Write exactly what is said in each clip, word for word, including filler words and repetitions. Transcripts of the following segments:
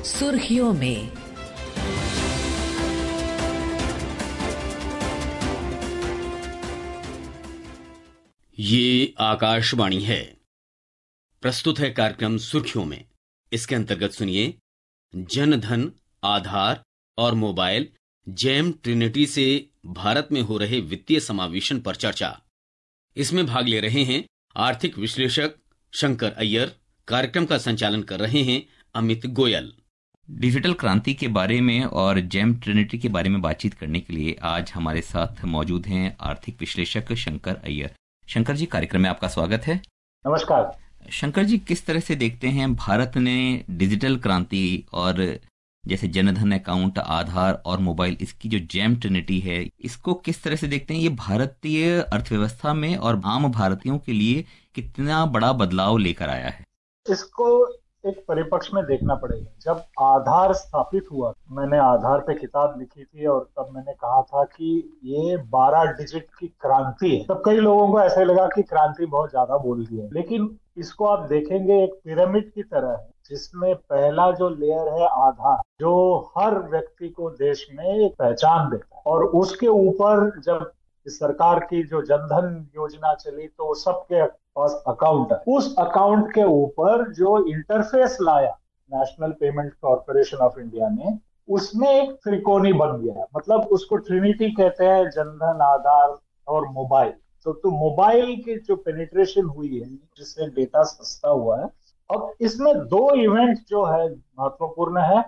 सुर्खियों में। ये आकाशवाणी है। प्रस्तुत है कार्यक्रम सुर्खियों में। इसके अंतर्गत सुनिए जन धन, आधार और मोबाइल जेम ट्रिनिटी से भारत में हो रहे वित्तीय समावेशन पर चर्चा। इसमें भाग ले रहे हैं आर्थिक विश्लेषक शंकर अय्यर। कार्यक्रम का संचालन कर रहे हैं अमित गोयल। डिजिटल क्रांति के बारे में और जेम ट्रिनिटी के बारे में बातचीत करने के लिए आज हमारे साथ मौजूद हैं आर्थिक विश्लेषक शंकर अय्यर। शंकर जी, कार्यक्रम में आपका स्वागत है। नमस्कार। शंकर जी, किस तरह से देखते हैं भारत ने डिजिटल क्रांति और जैसे जनधन अकाउंट, आधार और मोबाइल, इसकी जो जेम ट्रिनिटी है, इसको किस तरह से देखते हैं? ये भारतीय अर्थव्यवस्था में और आम भारतीयों के लिए कितना बड़ा बदलाव लेकर आया है? इसको एक परिप्रेक्ष्य में देखना पड़ेगा। जब आधार स्थापित हुआ, मैंने आधार पे किताब लिखी थी और तब मैंने कहा था कि ये बारह डिजिट की क्रांति है। तब कई लोगों को ऐसे लगा कि क्रांति बहुत ज्यादा बोल दिया है, लेकिन इसको आप देखेंगे एक पिरामिड की तरह है, जिसमें पहला जो लेयर है आधार, जो हर व्यक्ति को देश में एक पहचान देता है, और उसके ऊपर जब सरकार की जो जनधन योजना चली तो सबके पास अकाउंट है। उस अकाउंट के ऊपर जो इंटरफेस लाया National Payment Corporation of India ने, उसमें एक त्रिकोणी बन गया है। मतलब उसको ट्रिनिटी कहते हैं, जनधन, आधार और मोबाइल। तो, तो मोबाइल की जो पेनिट्रेशन हुई है, जिससे डेटा सस्ता हुआ है। अब इसमें दो इवेंट जो है महत्वपूर्ण है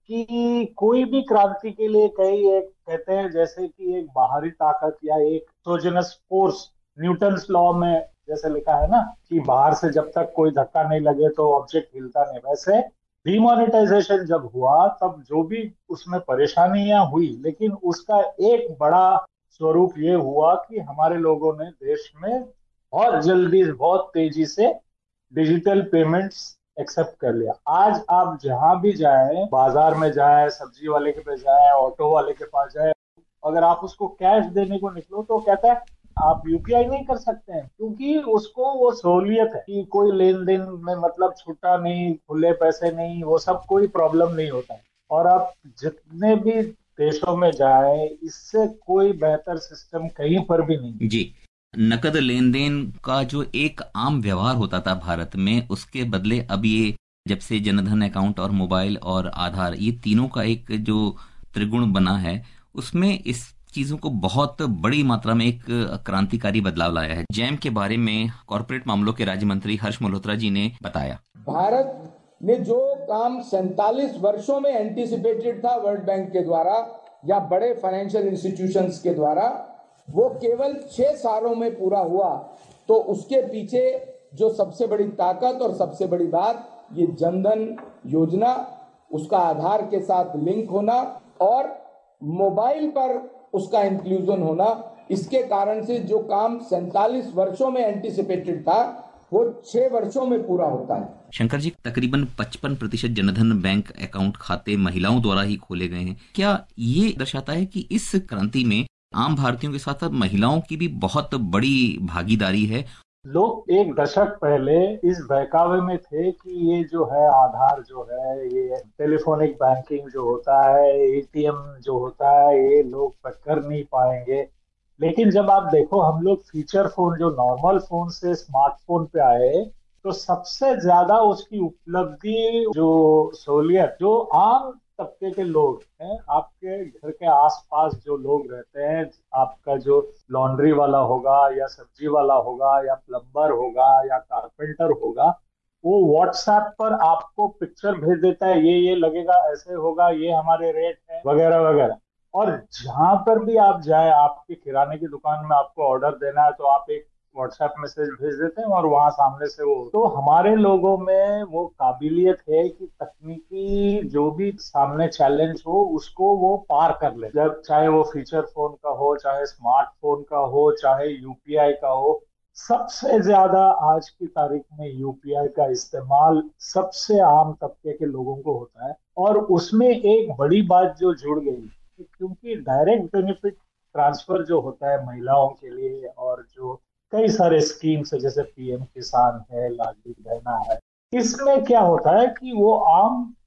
कि कोई भी क्रांति के लिए कई एक कहते हैं, जैसे कि एक बाहरी ताकत या एक एक्सोजेनस फोर्स, न्यूटन्स लॉ में जैसे लिखा है ना कि बाहर से जब तक कोई धक्का नहीं लगे तो ऑब्जेक्ट हिलता नहीं। वैसे डिमोनेटाइजेशन जब हुआ तब जो भी उसमें परेशानियां हुई, लेकिन उसका एक बड़ा स्वरूप ये हुआ कि हमारे लोगों ने देश में बहुत जल्दी, बहुत तेजी से डिजिटल पेमेंट्स एक्सेप्ट कर लिया। आज आप जहां भी जाएं, बाजार में जाएं, सब्जी वाले के पास जाएं, ऑटो वाले के पास जाएं, अगर आप उसको कैश देने को निकलो तो कहता है आप यूपीआई नहीं कर सकते हैं, क्योंकि उसको वो सहूलियत है कि कोई लेन देन में मतलब छूटा नहीं, खुले पैसे नहीं, वो सब कोई प्रॉब्लम नहीं होता है। और आप जितने भी देशों में जाएं, इससे कोई बेहतर सिस्टम कहीं पर भी नहीं जी। नकद लेन देन का जो एक आम व्यवहार होता था भारत में, उसके बदले अब ये जब से जनधन अकाउंट और मोबाइल और आधार, ये तीनों का एक जो त्रिगुण बना है, उसमें इस चीजों को बहुत बड़ी मात्रा में एक क्रांतिकारी बदलाव लाया है। जैम के बारे में कॉर्पोरेट मामलों के राज्य मंत्री हर्ष मल्होत्रा जी ने बताया। भारत ने जो काम सैंतालीस वर्षों में एंटीसिपेटेड था वर्ल्ड बैंक के द्वारा या बड़े फाइनेंशियल इंस्टीट्यूशंस के द्वारा, वो केवल छह सालों में पूरा हुआ। तो उसके पीछे जो सबसे बड़ी ताकत और सबसे बड़ी बात, ये जनधन योजना, उसका आधार के साथ लिंक होना और मोबाइल पर उसका इंक्लूजन होना, इसके कारण से जो काम सैंतालीस वर्षों में एंटीसिपेटेड था वो छह वर्षों में पूरा होता है। शंकर जी, तकरीबन पचपन प्रतिशत जनधन बैंक अकाउंट खाते महिलाओं द्वारा ही खोले गए हैं। क्या ये दर्शाता है कि इस क्रांति में आम भारतीयों के साथ साथ महिलाओं की भी बहुत बड़ी भागीदारी है? लोग एक दशक पहले इस बहकावे में थे कि ये जो है आधार जो है, ये टेलीफोनिक बैंकिंग जो होता है, एटीएम जो होता है, ये लोग कर नहीं पाएंगे। लेकिन जब आप देखो, हम लोग फीचर फोन, जो नॉर्मल फोन से स्मार्टफोन पे आए, तो सबसे ज्यादा उसकी उपलब्धि, जो सहूलियत, जो आम तबके के लोग हैं, आपके घर के आसपास जो लोग रहते हैं, आपका जो लॉन्ड्री वाला होगा या सब्जी वाला होगा या प्लम्बर होगा या कारपेंटर होगा, वो व्हाट्सएप पर आपको पिक्चर भेज देता है, ये ये लगेगा, ऐसे होगा, ये हमारे रेट है, वगैरह वगैरह। और जहां पर भी आप जाए, आपकी किराने की दुकान में आपको ऑर्डर देना है तो आप एक व्हाट्सएप मैसेज भेज देते हैं और वहां सामने से वो। तो हमारे लोगों में वो काबिलियत है कि तकनीकी जो भी सामने चैलेंज हो उसको वो पार कर ले, जब चाहे वो फीचर फोन का हो, चाहे स्मार्टफोन का हो, चाहे यूपीआई का हो। सबसे ज्यादा आज की तारीख में यूपीआई का इस्तेमाल सबसे आम तबके के लोगों को होता है। और उसमें एक बड़ी बात जो जुड़ गई, क्योंकि डायरेक्ट बेनिफिट ट्रांसफर जो होता है महिलाओं के लिए, और जो कई सारे स्कीम्स है जैसे पीएम किसान है, लाडली बहना है, इसमें क्या होता है कि वो आम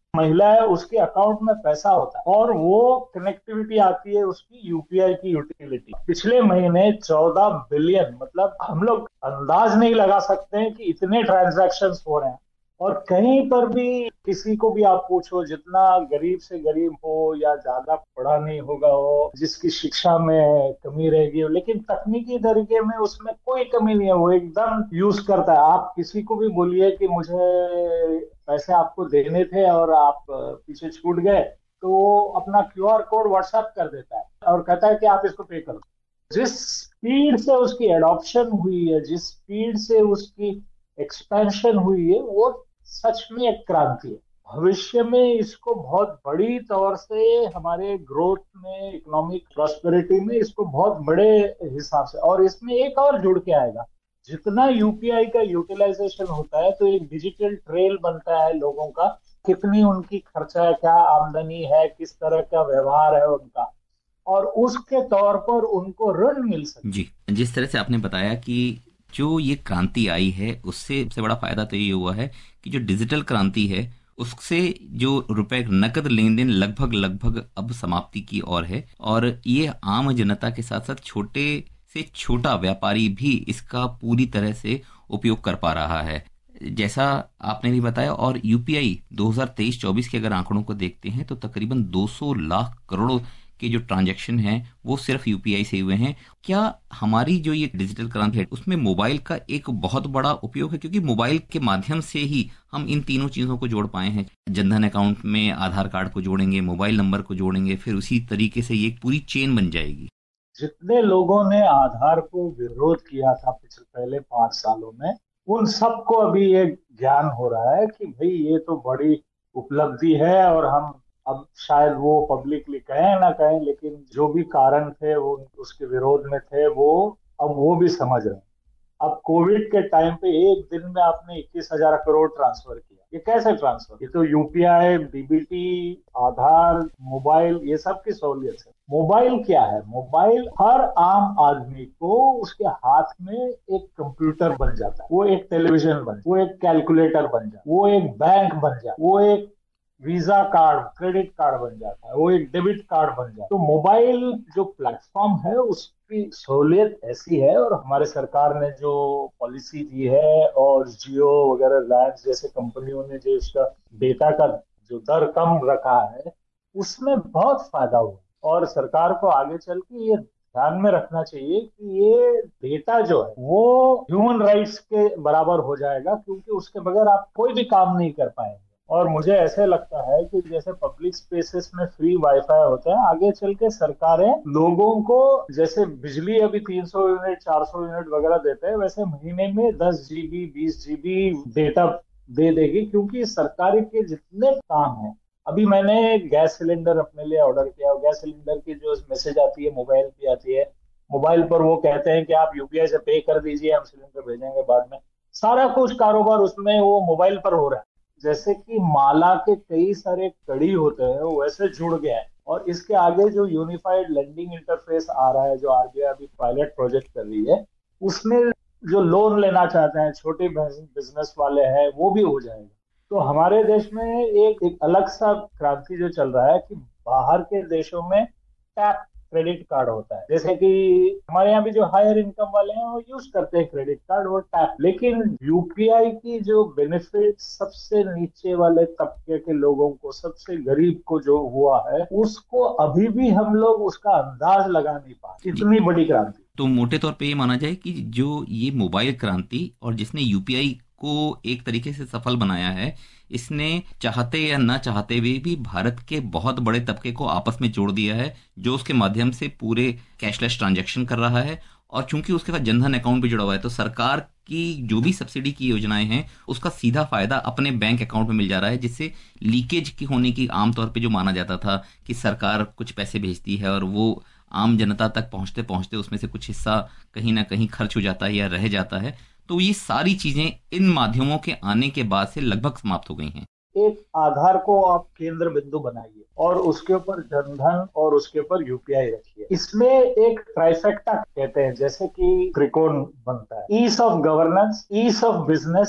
महिला है उसके अकाउंट में पैसा होता है और वो कनेक्टिविटी आती है उसकी यूपीआई की यूटिलिटी। पिछले महीने चौदह बिलियन, मतलब हम लोग अंदाज नहीं लगा सकते हैं कि इतने ट्रांजैक्शंस हो रहे हैं। और कहीं पर भी किसी को भी आप पूछो, जितना गरीब से गरीब हो या ज्यादा पढ़ा नहीं होगा हो, जिसकी शिक्षा में कमी रहेगी, लेकिन तकनीकी तरीके में उसमें कोई कमी नहीं है, वो एकदम यूज करता है। आप किसी को भी बोलिए कि मुझे पैसे आपको देने थे और आप पीछे छूट गए, तो वो अपना क्यूआर कोड व्हाट्सएप कर देता है और कहता है कि आप इसको पे करो। जिस स्पीड से उसकी एडॉप्शन हुई है, जिस स्पीड से उसकी एक्सपेंशन हुई है, वो सच में एक क्रांति है। भविष्य में इसको बहुत बड़ी तौर से हमारे ग्रोथ में, इकोनॉमिक प्रॉस्पेरिटी में इसको बहुत बड़े हिसाब से, और इसमें एक और जुड़ के आएगा, जितना यूपीआई का यूटिलाइजेशन होता है तो एक डिजिटल ट्रेल बनता है लोगों का, कितनी उनकी खर्चा है, क्या आमदनी है, किस तरह का व्यवहार है उनका, और उसके तौर पर उनको ऋण मिल सकता। जी, जिस तरह से आपने बताया कि जो ये क्रांति आई है उससे सबसे बड़ा फायदा तो ये हुआ है कि जो डिजिटल क्रांति है उससे जो रुपए नकद लेन देन लगभग लगभग अब समाप्ति की ओर है, और ये आम जनता के साथ साथ छोटे से छोटा व्यापारी भी इसका पूरी तरह से उपयोग कर पा रहा है, जैसा आपने भी बताया। और यूपीआई दो हज़ार तेईस चौबीस के अगर आंकड़ों को देखते हैं तो तकरीबन दो सौ लाख करोड़ के जो ट्रांजैक्शन हैं वो सिर्फ यूपीआई से हुए हैं। क्या हमारी जो ये डिजिटल क्रांति है उसमें मोबाइल का एक बहुत बड़ा उपयोग है, क्योंकि मोबाइल के माध्यम से ही हम इन तीनों चीजों को जोड़ पाए हैं। जनधन अकाउंट में आधार कार्ड को जोड़ेंगे, मोबाइल नंबर को जोड़ेंगे, फिर उसी तरीके से ये एक पूरी चेन बन जाएगी। जितने लोगों ने आधार को विरोध किया था पिछले पहले पांच सालों में, उन सबको अभी ये ज्ञान हो रहा है कि भाई ये तो बड़ी उपलब्धि है, और हम अब शायद वो पब्लिकली कहें ना कहें, लेकिन जो भी कारण थे वो उसके विरोध में थे, वो अब वो भी समझ रहे हैं। अब कोविड के टाइम पे एक दिन में आपने इक्कीस हजार करोड़ ट्रांसफर किया, ये कैसे ट्रांसफर? ये तो यूपीआई, डीबीटी, आधार, मोबाइल, ये सब की सहूलियत है। मोबाइल क्या है? मोबाइल हर आम आदमी को उसके हाथ में एक कंप्यूटर बन जाता है, वो एक टेलीविजन बन, वो एक कैलकुलेटर बन जाता है, वो एक बैंक बन जाता है, वो एक वीजा कार्ड, क्रेडिट कार्ड बन जाता है, वो एक डेबिट कार्ड बन जाता है। तो मोबाइल जो प्लेटफॉर्म है उसकी सहूलियत ऐसी है, और हमारे सरकार ने जो पॉलिसी दी है और जियो वगैरह, रिलायंस जैसे कंपनियों ने जो इसका डेटा का जो दर कम रखा है, उसमें बहुत फायदा हुआ। और सरकार को आगे चल के ये ध्यान में रखना चाहिए कि ये डेटा जो है वो ह्यूमन राइट्स के बराबर हो जाएगा, क्योंकि उसके बगैर आप कोई भी काम नहीं कर पाएंगे। और मुझे ऐसे लगता है कि जैसे पब्लिक स्पेसेस में फ्री वाईफाई होता है, आगे चल के सरकारें लोगों को जैसे बिजली अभी तीन सौ यूनिट, चार सौ यूनिट वगैरह देते हैं, वैसे महीने में दस जीबी, बीस जीबी डेटा दे देगी, क्योंकि सरकारी के जितने काम हैं। अभी मैंने गैस सिलेंडर अपने लिए ऑर्डर किया, और गैस सिलेंडर की जो मैसेज आती है मोबाइल पे आती है, मोबाइल पर वो कहते हैं कि आप यूपीआई से पे कर दीजिए, हम सिलेंडर भेजेंगे बाद में। सारा कुछ कारोबार उसमें वो मोबाइल पर हो रहा है। जैसे कि माला के कई सारे कड़ी होते हैं वैसे जुड़ गया है। और इसके आगे जो यूनिफाइड लेंडिंग इंटरफेस आ रहा है, जो आरबीआई अभी पायलट प्रोजेक्ट कर रही है, उसमें जो लोन लेना चाहते हैं छोटे बिजनेस वाले हैं, वो भी हो जाएगा। तो हमारे देश में एक, एक अलग सा क्रांति जो चल रहा है कि बाहर के देशों में टैप क्रेडिट कार्ड होता है, जैसे कि हमारे यहाँ भी जो हायर इनकम वाले हैं वो यूज करते हैं क्रेडिट कार्ड और टैप। लेकिन यूपीआई की जो बेनिफिट सबसे नीचे वाले तबके के लोगों को, सबसे गरीब को जो हुआ है, उसको अभी भी हम लोग उसका अंदाज लगा नहीं पाते। इतनी बड़ी क्रांति। तो मोटे तौर पे ये माना जाए कि जो ये मोबाइल क्रांति और जिसने यूपीआई को एक तरीके से सफल बनाया है, इसने चाहते या न चाहते हुए भी भारत के बहुत बड़े तबके को आपस में जोड़ दिया है, जो उसके माध्यम से पूरे कैशलेस ट्रांजैक्शन कर रहा है। और चूंकि उसके साथ जनधन अकाउंट भी जुड़ा हुआ है, तो सरकार की जो भी सब्सिडी की योजनाएं हैं उसका सीधा फायदा अपने बैंक अकाउंट में मिल जा रहा है, जिससे लीकेज की होने की आमतौर पे जो माना जाता था कि सरकार कुछ पैसे भेजती है और वो आम जनता तक पहुंचते पहुंचते उसमें से कुछ हिस्सा कहीं ना कहीं खर्च हो जाता है या रह जाता है, तो ये सारी चीजें इन माध्यमों के आने के बाद से लगभग समाप्त हो गई हैं। एक आधार को आप केंद्र बिंदु बनाइए और उसके ऊपर जनधन और उसके ऊपर यूपीआई रखिए। इसमें एक ट्राइफेक्टा कहते हैं, जैसे कि त्रिकोण बनता है, ease of governance, ease of business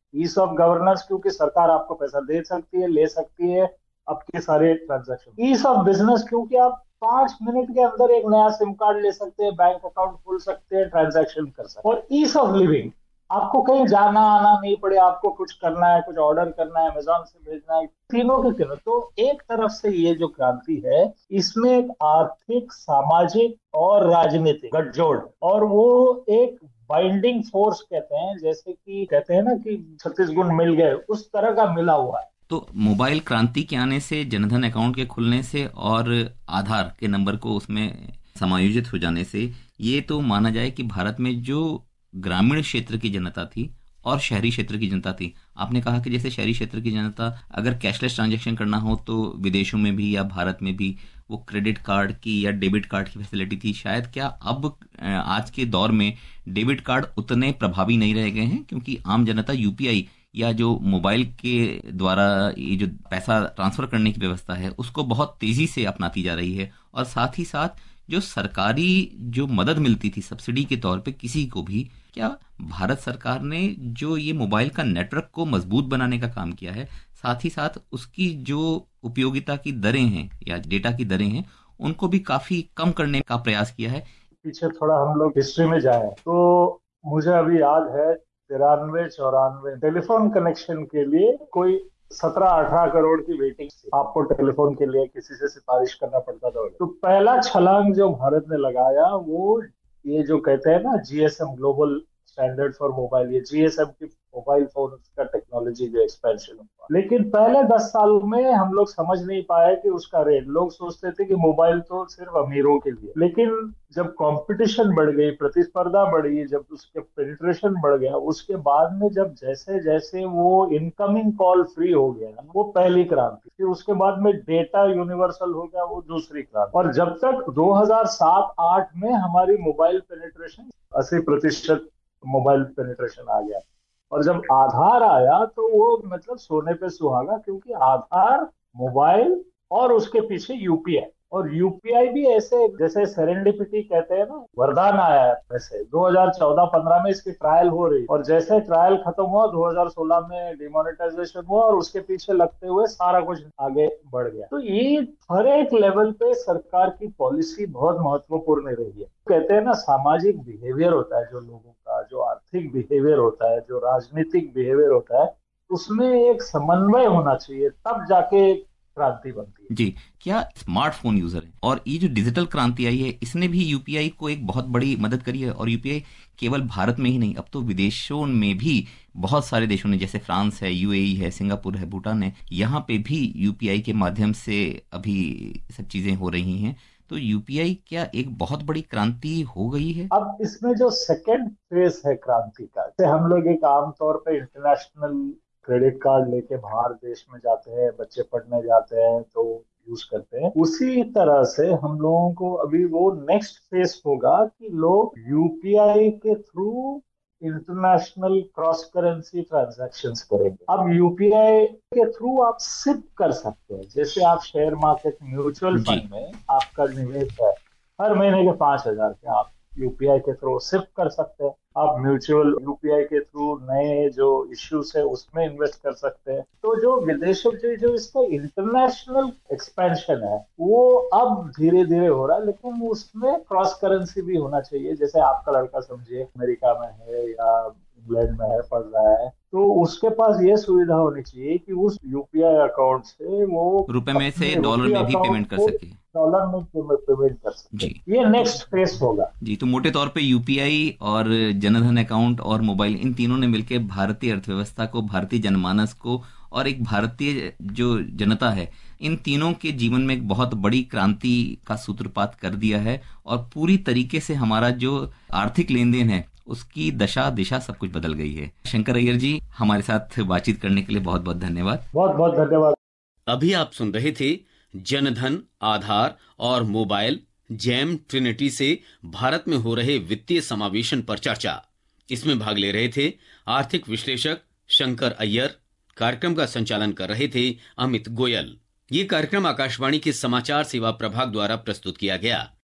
ease of governance, क्योंकि सरकार आपको पैसा दे सकती है, ले सकती है आपके सारे ट्रांजैक्शन। ईज ऑफ बिजनेस, क्योंकि आप पांच मिनट के अंदर एक नया सिम कार्ड ले सकते हैं, बैंक अकाउंट खोल सकते हैं, ट्रांजैक्शन कर सकते हैं। और ईज ऑफ लिविंग, आपको कहीं जाना आना नहीं पड़े, आपको कुछ करना है, कुछ ऑर्डर करना है, अमेजोन से भेजना है, तीनों के तीनों। तो एक तरफ से ये जो क्रांति है, इसमें एक आर्थिक, सामाजिक और राजनीतिक गठजोड़, और वो एक बाइंडिंग फोर्स कहते हैं, जैसे कि कहते हैं ना कि छत्तीस गुण मिल गए, उस तरह का मिला हुआ है। तो मोबाइल क्रांति के आने से, जनधन अकाउंट के खुलने से और आधार के नंबर को उसमें समायोजित हो जाने से, ये तो माना जाए कि भारत में जो ग्रामीण क्षेत्र की जनता थी और शहरी क्षेत्र की जनता थी, आपने कहा कि जैसे शहरी क्षेत्र की जनता अगर कैशलेस ट्रांजैक्शन करना हो तो विदेशों में भी या भारत में भी वो क्रेडिट कार्ड की या डेबिट कार्ड की फैसिलिटी थी। शायद क्या अब आज के दौर में डेबिट कार्ड उतने प्रभावी नहीं रह गए हैं, क्योंकि आम जनता यूपीआई या जो मोबाइल के द्वारा ये जो पैसा ट्रांसफर करने की व्यवस्था है उसको बहुत तेजी से अपनाती जा रही है। और साथ ही साथ जो सरकारी जो मदद मिलती थी सब्सिडी के तौर पे किसी को भी, क्या भारत सरकार ने जो ये मोबाइल का नेटवर्क को मजबूत बनाने का काम किया है, साथ ही साथ उसकी जो उपयोगिता की दरें हैं या डेटा की दरें हैं उनको भी काफी कम करने का प्रयास किया है। पीछे थोड़ा हम लोग हिस्ट्री में जाए तो मुझे अभी याद है तिरानवे चौरानवे टेलीफोन कनेक्शन के लिए कोई सत्रह अठारह करोड़ की वेटिंग थी। आपको टेलीफोन के लिए किसी से सिफारिश करना पड़ता था। तो पहला छलांग जो भारत ने लगाया वो ये जो कहते हैं ना GSM, global standard for mobile, ये जीएसएम की मोबाइल फोन का टेक्नोलॉजी जो एक्सपेंशन हुआ। लेकिन पहले दस साल में हम लोग समझ नहीं पाए कि उसका रेट, लोग सोचते थे कि मोबाइल तो सिर्फ अमीरों के लिए। लेकिन जब कंपटीशन बढ़ गई, प्रतिस्पर्धा बढ़ी, जब उसके पेनिट्रेशन बढ़ गया, उसके बाद में जब जैसे जैसे वो इनकमिंग कॉल फ्री हो गया, वो पहली क्रांति। फिर उसके बाद में डेटा यूनिवर्सल हो गया, वो दूसरी क्रांति। और जब तक दो हज़ार सात आठ में हमारी मोबाइल पेनिट्रेशन अस्सी प्रतिशत मोबाइल पेनिट्रेशन आ गया, और जब आधार आया तो वो मतलब सोने पे सुहागा, क्योंकि आधार, मोबाइल और उसके पीछे यूपीआई, और यूपीआई भी ऐसे जैसे सेरेंडिपिटी कहते हैं ना, वरदान आया है। वैसे दो हज़ार चौदह पंद्रह में इसकी ट्रायल हो रही, और जैसे ट्रायल खत्म हुआ दो हज़ार सोलह में डिमोनेटाइजेशन हुआ, और उसके पीछे लगते हुए सारा कुछ आगे बढ़ गया। तो ये हर एक लेवल पे सरकार की पॉलिसी बहुत महत्वपूर्ण रही है। कहते हैं ना सामाजिक बिहेवियर होता है जो लोगों का, जो आर्थिक बिहेवियर होता है, जो राजनीतिक बिहेवियर होता है, उसमें एक समन्वय होना चाहिए, तब जाके क्रांति बनती है। जी, क्या स्मार्टफोन यूजर है और ये जो डिजिटल क्रांति आई है इसने भी यूपीआई को एक बहुत बड़ी मदद करी है। और यूपीआई केवल भारत में ही नहीं, अब तो विदेशों में भी बहुत सारे देशों ने, जैसे फ्रांस है, यूएई है, सिंगापुर है, भूटान है, यहाँ पे भी यूपीआई के माध्यम से अभी सब चीजें हो रही हैं। तो यूपीआई क्या एक बहुत बड़ी क्रांति हो गई है? अब इसमें जो सेकेंड फेज है क्रांति का, जैसे हम लोग एक आमतौर पे इंटरनेशनल क्रेडिट कार्ड लेके बाहर देश में जाते हैं, बच्चे पढ़ने जाते हैं तो यूज करते हैं, उसी तरह से हम लोगों को अभी वो नेक्स्ट फेज होगा कि लोग यूपीआई के through international cross currency transactions करेंगे। अब यूपीआई के थ्रू आप सिप कर सकते हैं, जैसे आप शेयर मार्केट, म्यूचुअल फंड में आपका निवेश है, हर महीने के पांच हजार के आप यूपीआई के थ्रू सिप कर सकते हैं। आप म्यूचुअल यूपीआई के थ्रू नए जो इश्यूज है उसमें इन्वेस्ट कर सकते हैं। तो जो विदेशों से जो इसका इंटरनेशनल एक्सपेंशन है वो अब धीरे धीरे हो रहा है, लेकिन उसमें क्रॉस करेंसी भी होना चाहिए। जैसे आपका लड़का समझिए अमेरिका में है या इंग्लैंड में है, पढ़ रहा है, तो उसके पास ये सुविधा होनी चाहिए कि उस यूपीआई अकाउंट से वो रुपए में से डॉलर में भी पेमेंट कर सके, डॉलर में पेमेंट कर सकते। ये नेक्स्ट फेज होगा। जी, तो मोटे तौर पे यूपीआई और जनधन अकाउंट और मोबाइल, इन तीनों ने मिलकर भारतीय अर्थव्यवस्था को, भारतीय जनमानस को और एक भारतीय जो जनता है, इन तीनों के जीवन में एक बहुत बड़ी क्रांति का सूत्रपात कर दिया है। और पूरी तरीके से हमारा जो आर्थिक लेन देन है उसकी दशा दिशा सब कुछ बदल गई है। शंकर अय्यर जी, हमारे साथ बातचीत करने के लिए बहुत बहुत धन्यवाद। बहुत बहुत धन्यवाद। अभी आप सुन रहे थे जनधन, आधार और मोबाइल जैम ट्रिनिटी से भारत में हो रहे वित्तीय समावेशन पर चर्चा। इसमें भाग ले रहे थे आर्थिक विश्लेषक शंकर अय्यर। कार्यक्रम का संचालन कर रहे थे अमित गोयल। ये कार्यक्रम आकाशवाणी के समाचार सेवा प्रभाग द्वारा प्रस्तुत किया गया।